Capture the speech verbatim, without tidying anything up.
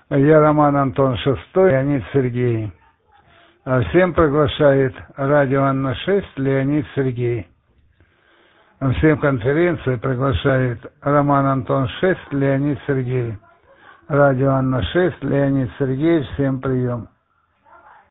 Я Роман Антон Шестой, Леонид Сергей. А всем приглашает радио Анна шесть Леонид Сергей. А всем конференции приглашает Роман Антон шесть Леонид Сергей. Радио Анна шесть Леонид Сергей. Всем прием.